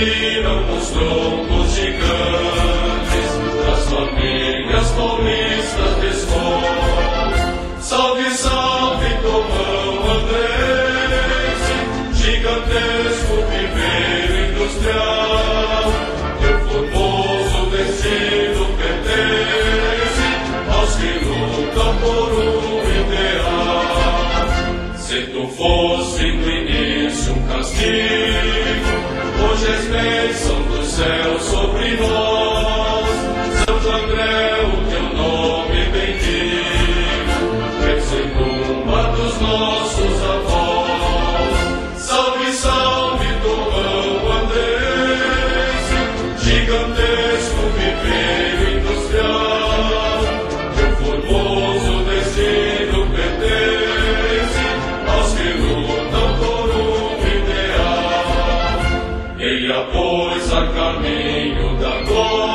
surgiram os troncos gigantes das famílias paulistas de escola. Salve, salve, Tomão Andrese, gigantesco viveiro industrial. Teu formoso destino pertence aos que lutam por um ideal. Se tu fosse no início um castigo, hoje és bênção do céu sobre nós. Santo André, o teu nome bendigo, ex-tumba dos nossos avós. Salve, salve, Tomão Andrese, gigantesco viveiro industrial. Teu formoso destino pertence aos que lutam por um ideal. Eia, pois, a caminho da glória,